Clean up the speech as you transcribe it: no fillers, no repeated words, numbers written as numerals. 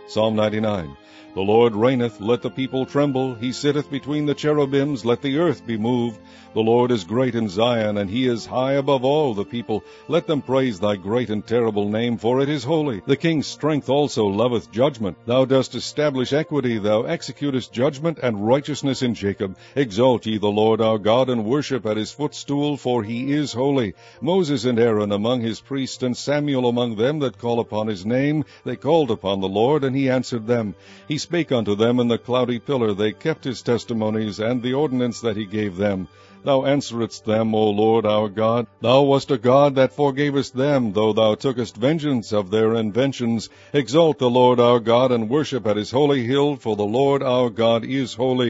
Psalm 99. The Lord reigneth, let the people tremble. He sitteth between the cherubims, let the earth be moved. The Lord is great in Zion, and he is high above all the people. Let them praise thy great and terrible name, for it is holy. The king's strength also loveth judgment. Thou dost establish equity, thou executest judgment and righteousness in Jacob. Exalt ye the Lord our God, and worship at his footstool, for he is holy. Moses and Aaron among his priests, and Samuel among them that call upon his name, they called upon the Lord, and he answered them. He spake unto them in the cloudy pillar. They kept his testimonies, and the ordinance that he gave them. Thou answeredst them, O Lord our God. Thou wast a God that forgavest them, though thou tookest vengeance of their inventions. Exalt the Lord our God, and worship at his holy hill, for the Lord our God is holy.